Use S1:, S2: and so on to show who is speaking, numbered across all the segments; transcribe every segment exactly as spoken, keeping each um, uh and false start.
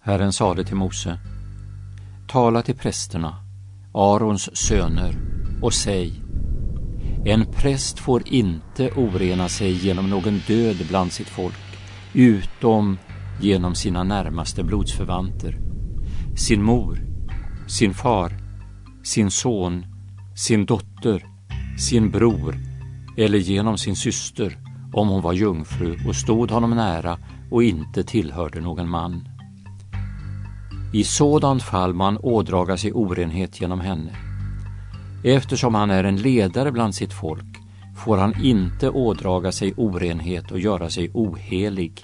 S1: Herren sade till Mose: tala till prästerna, Arons söner, och säg: en präst får inte orena sig genom någon död bland sitt folk, utom genom sina närmaste blodsförvanter, sin mor, sin far, sin son, sin dotter, sin bror eller genom sin syster, om hon var jungfru och stod honom nära och inte tillhörde någon man. I sådant fall man ådraga sig orenhet genom henne. Eftersom han är en ledare bland sitt folk får han inte ådraga sig orenhet och göra sig ohelig.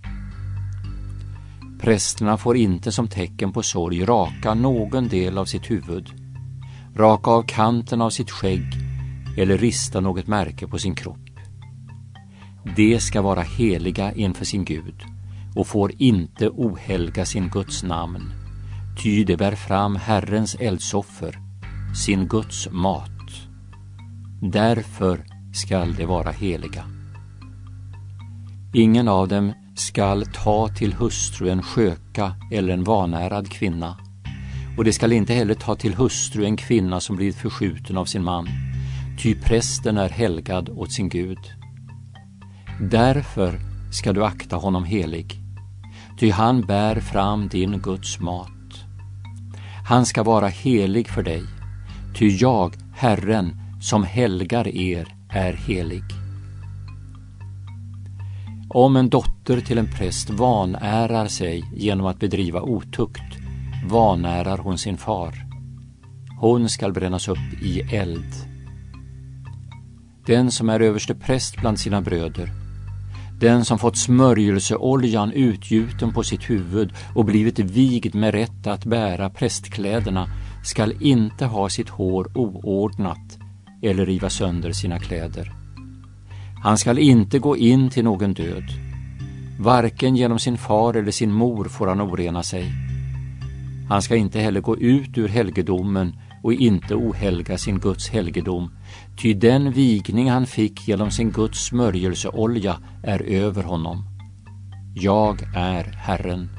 S1: Prästerna får inte som tecken på sorg raka någon del av sitt huvud, raka av kanten av sitt skägg eller rista något märke på sin kropp. De ska vara heliga inför sin Gud och får inte ohelga sin Guds namn, ty det bär fram Herrens eldsoffer, sin Guds mat. Därför skall de vara heliga. Ingen av dem skall ta till hustru en sköka eller en vanärad kvinna, och det skall inte heller ta till hustru en kvinna som blivit förskjuten av sin man, ty prästen är helgad åt sin Gud. Därför ska du akta honom helig, ty han bär fram din Guds mat. Han ska vara helig för dig, ty jag, Herren, som helgar er, är helig. Om en dotter till en präst vanärar sig genom att bedriva otukt, vanärar hon sin far. Hon skall brännas upp i eld. Den som är överste präst bland sina bröder, den som fått smörjelseoljan utgjuten på sitt huvud och blivit vigd med rätt att bära prästkläderna, skall inte ha sitt hår oordnat eller riva sönder sina kläder. Han skall inte gå in till någon död. Varken genom sin far eller sin mor får han orena sig. Han ska inte heller gå ut ur helgedomen och inte ohelga sin Guds helgedom, ty den vigning han fick genom sin Guds smörjelseolja är över honom. Jag är Herren.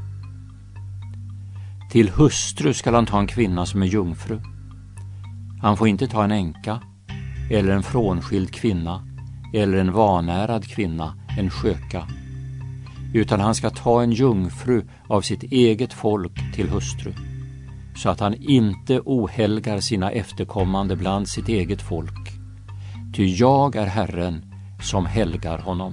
S1: Till hustru skall han ta en kvinna som är jungfru. Han får inte ta en änka eller en frånskild kvinna eller en vanärad kvinna, en sköka, utan han ska ta en jungfru av sitt eget folk till hustru, så att han inte ohelgar sina efterkommande bland sitt eget folk, ty jag är Herren som helgar honom.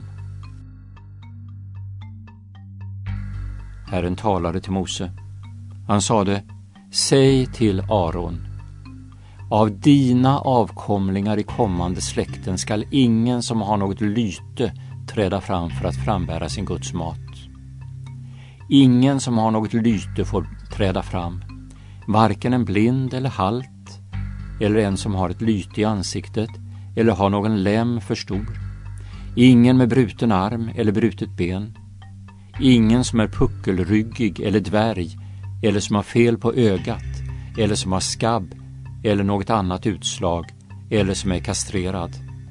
S1: Herren talade till Mose. Han sade: säg till Aron: av dina avkomlingar i kommande släkten skall ingen som har något lyte träda fram för att frambära sin Guds mat. Ingen som har något lyte får träda fram, varken en blind eller halt, eller en som har ett lyte i ansiktet, eller har någon lem för stor. Ingen med bruten arm eller brutet ben. Ingen som är puckelryggig eller dvärg, eller som har fel på ögat, eller som har skabb, eller något annat utslag, eller som är kastrerad.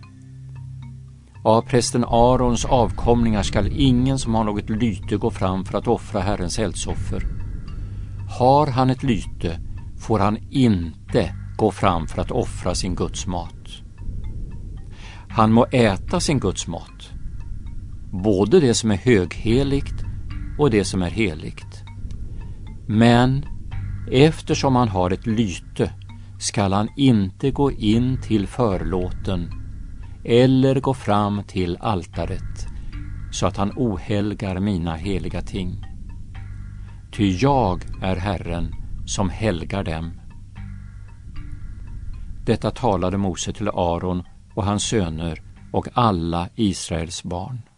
S1: Av prästen Arons avkomlingar skall ingen som har något lyte gå fram för att offra Herrens eldsoffer. Har han ett lyte får han inte gå fram för att offra sin Guds mat. Han må äta sin Guds mat, både det som är högheligt och det som är heligt. Men eftersom han har ett lyte skall han inte gå in till förlåten eller gå fram till altaret, så att han ohelgar mina heliga ting. Ty jag är Herren som helgar dem. Detta talade Mose till Aron och hans söner och alla Israels barn.